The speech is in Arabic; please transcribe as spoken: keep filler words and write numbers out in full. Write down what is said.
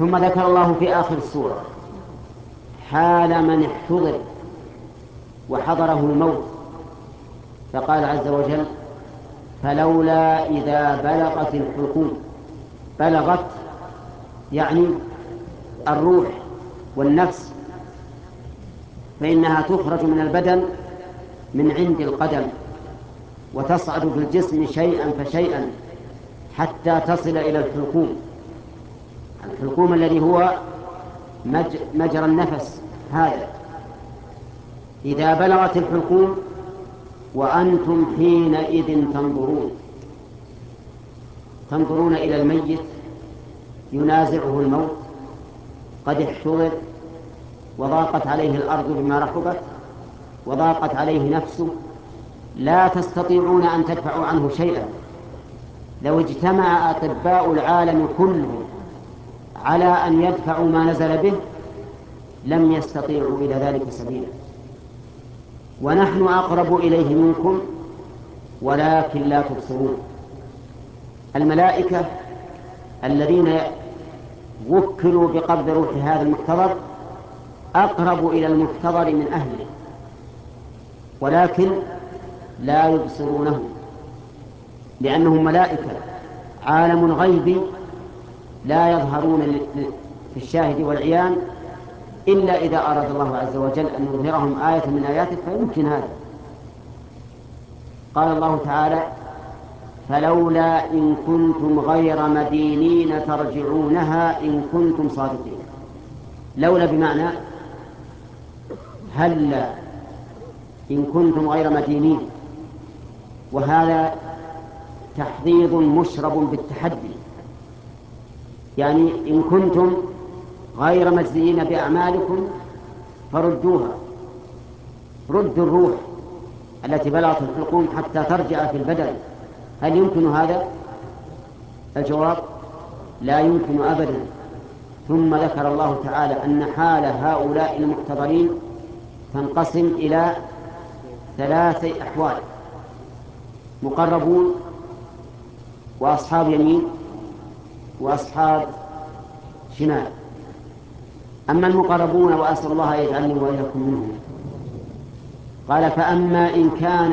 ثم ذكر الله في آخر السورة حال من احتضر وحضره الموت، فقال عز وجل: فلولا إذا بلغت الحلقوم. بلغت يعني الروح والنفس، فإنها تخرج من البدن من عند القدم وتصعد في الجسم شيئا فشيئا حتى تصل إلى الحلقوم. الحلقوم الذي هو مجرى النفس هذا. إذا بلغت الحلقوم وأنتم حينئذ تنظرون تنظرون إلى الميت ينازعه الموت، قد احتضر وضاقت عليه الأرض بما رحبت وضاقت عليه نفسه، لا تستطيعون أن تدفعوا عنه شيئا. لو اجتمع أطباء العالم كلهم على أن يدفعوا ما نزل به لم يستطيعوا إلى ذلك سبيلا، ونحن أقرب إليه منكم ولكن لا تبصرون. الملائكة الذين وكلوا بقبض روح هذا المحتضر أقرب إلى المحتضر من أهله، ولكن لا يبصرونه لأنهم ملائكة عالم غيبي لا يظهرون في الشاهد والعيان إلا إذا أراد الله عز وجل أن يظهرهم آية من آياته فيمكن هذا. قال الله تعالى: فلولا إن كنتم غير مدينين ترجعونها إن كنتم صادقين. لولا بمعنى هلا إن كنتم غير مدينين، وهذا تحضيض مشرب بالتحدي، يعني إن كنتم غير مجزيين بأعمالكم فردوها، ردوا الروح التي بلغت الحلقوم حتى ترجع في البدن. هل يمكن هذا؟ الجواب: لا يمكن أبدا. ثم ذكر الله تعالى أن حال هؤلاء المحتضرين تنقسم إلى ثلاثة أحوال: مقربون وأصحاب يمين وأصحاب شمال. أما المقربون وأسأل الله يجعلني وإياكم منهم، قال: فأما إن كان